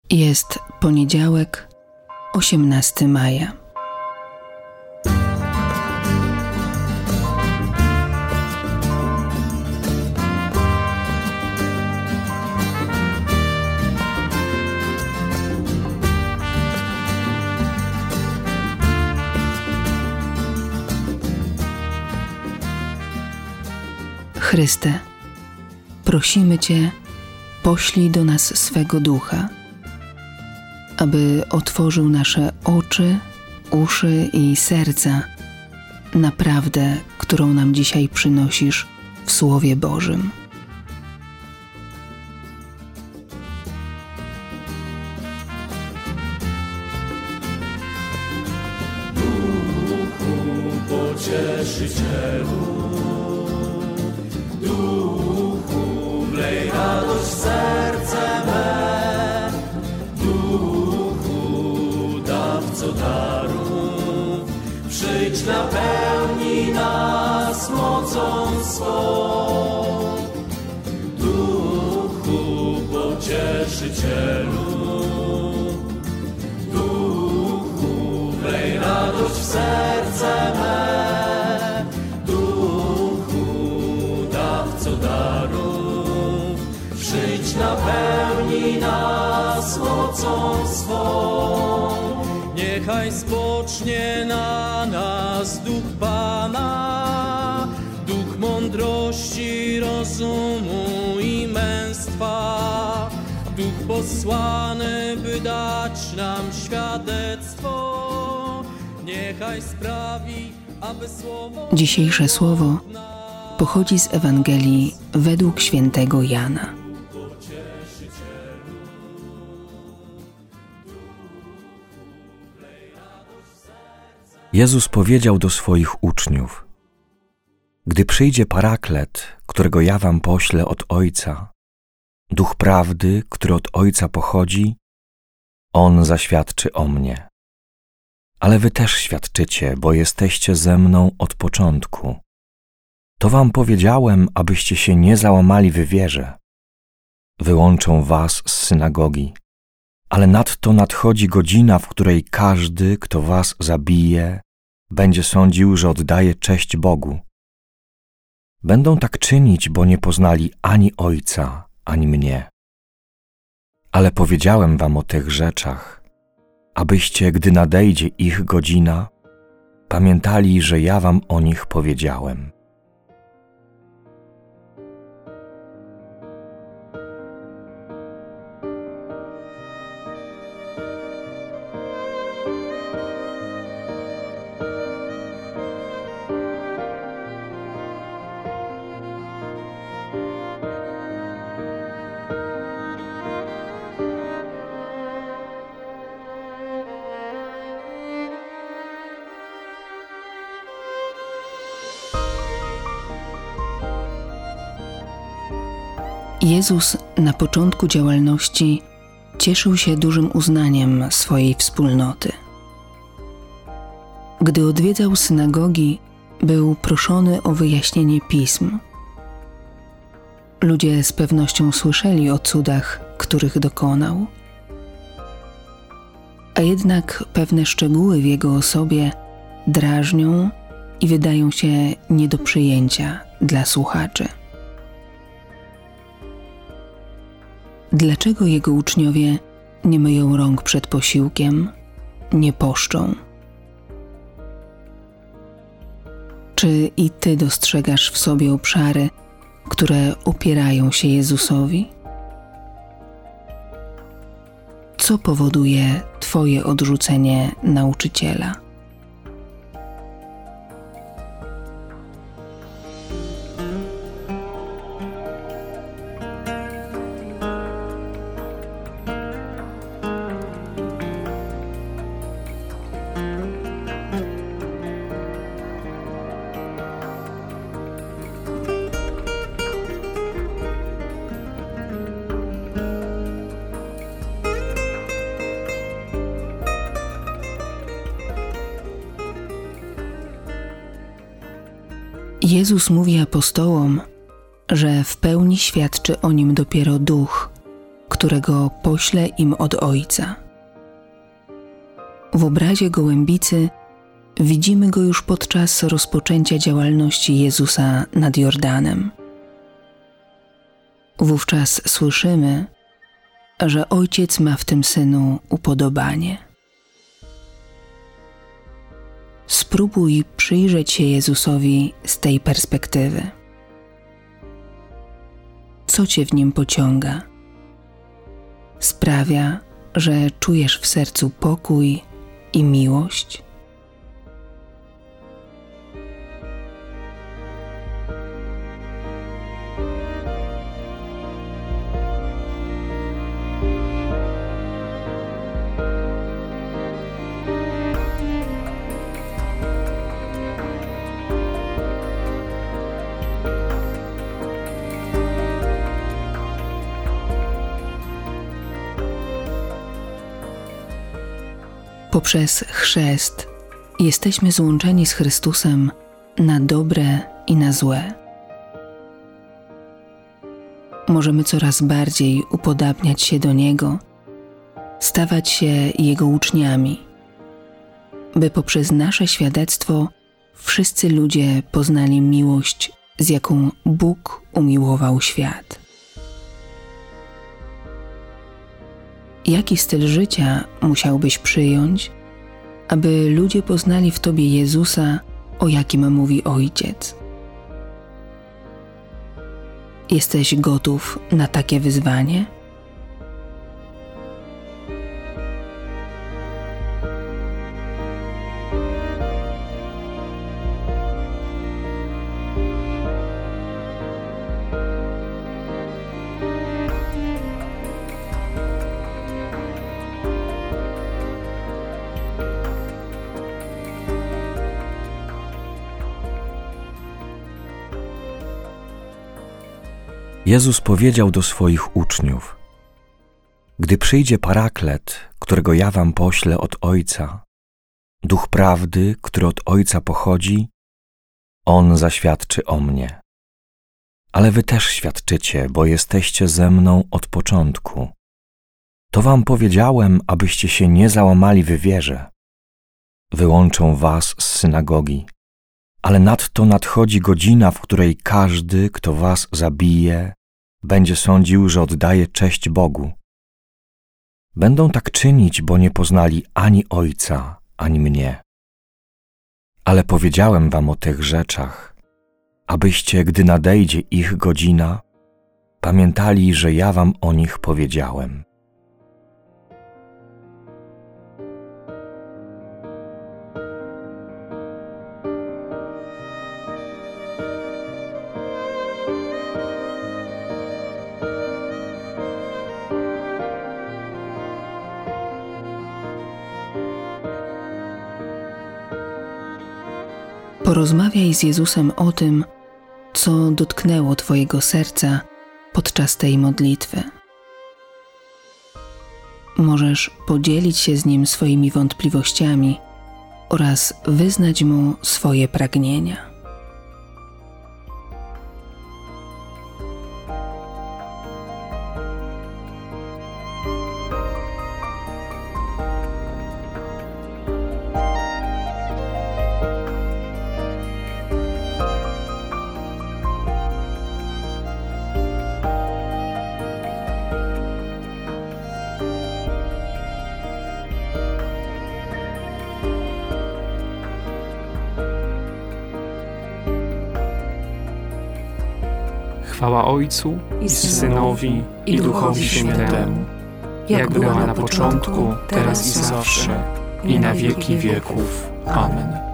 Jest poniedziałek, 18 maja. Chryste, prosimy Cię, poślij do nas swego Ducha, aby otworzył nasze oczy, uszy i serca na prawdę, którą nam dzisiaj przynosisz w Słowie Bożym. Duchu Pocieszycielu, Duchu, wlej radość w serce me, Duchu, dawco darów, przyjdź napełnij nas mocą swą. Duchu Pocieszycielu, Duchu, wlej radość w serce me, przyjdź napełnij nas mocą swą. Niechaj spocznie na nas Duch Pana, Duch mądrości, rozumu i męstwa, Duch posłany, by dać nam świadectwo. Niechaj sprawi, aby słowo... Dzisiejsze słowo pochodzi z Ewangelii według świętego Jana. Jezus powiedział do swoich uczniów: Gdy przyjdzie Paraklet, którego ja wam poślę od Ojca, Duch Prawdy, który od Ojca pochodzi, On zaświadczy o mnie. Ale wy też świadczycie, bo jesteście ze mną od początku. To wam powiedziałem, abyście się nie załamali w wierze. Wyłączą was z synagogi, ale nadto nadchodzi godzina, w której każdy, kto was zabije, będzie sądził, że oddaje cześć Bogu. Będą tak czynić, bo nie poznali ani Ojca, ani mnie. Ale powiedziałem wam o tych rzeczach, abyście, gdy nadejdzie ich godzina, pamiętali, że ja wam o nich powiedziałem. Jezus na początku działalności cieszył się dużym uznaniem swojej wspólnoty. Gdy odwiedzał synagogi, był proszony o wyjaśnienie pism. Ludzie z pewnością słyszeli o cudach, których dokonał. A jednak pewne szczegóły w jego osobie drażnią i wydają się nie do przyjęcia dla słuchaczy. Dlaczego jego uczniowie nie myją rąk przed posiłkiem, nie poszczą? Czy i ty dostrzegasz w sobie obszary, które opierają się Jezusowi? Co powoduje twoje odrzucenie nauczyciela? Jezus mówi apostołom, że w pełni świadczy o nim dopiero Duch, którego pośle im od Ojca. W obrazie gołębicy widzimy go już podczas rozpoczęcia działalności Jezusa nad Jordanem. Wówczas słyszymy, że Ojciec ma w tym Synu upodobanie. Spróbuj przyjrzeć się Jezusowi z tej perspektywy. Co Cię w Nim pociąga? Sprawia, że czujesz w sercu pokój i miłość? Poprzez chrzest jesteśmy złączeni z Chrystusem na dobre i na złe. Możemy coraz bardziej upodabniać się do Niego, stawać się Jego uczniami, by poprzez nasze świadectwo wszyscy ludzie poznali miłość, z jaką Bóg umiłował świat. Jaki styl życia musiałbyś przyjąć, aby ludzie poznali w Tobie Jezusa, o jakim mówi Ojciec? Jesteś gotów na takie wyzwanie? Jezus powiedział do swoich uczniów: Gdy przyjdzie Paraklet, którego ja wam poślę od Ojca, Duch Prawdy, który od Ojca pochodzi, On zaświadczy o mnie. Ale wy też świadczycie, bo jesteście ze mną od początku. To wam powiedziałem, abyście się nie załamali w wierze. Wyłączą was z synagogi, ale nadto nadchodzi godzina, w której każdy, kto was zabije, będzie sądził, że oddaje cześć Bogu. Będą tak czynić, bo nie poznali ani Ojca, ani mnie. Ale powiedziałem wam o tych rzeczach, abyście, gdy nadejdzie ich godzina, pamiętali, że ja wam o nich powiedziałem. Porozmawiaj z Jezusem o tym, co dotknęło Twojego serca podczas tej modlitwy. Możesz podzielić się z Nim swoimi wątpliwościami oraz wyznać Mu swoje pragnienia. Chwała Ojcu i Synowi, i Duchowi Świętemu, jak była na początku, teraz i zawsze, i na wieki wieków. Amen.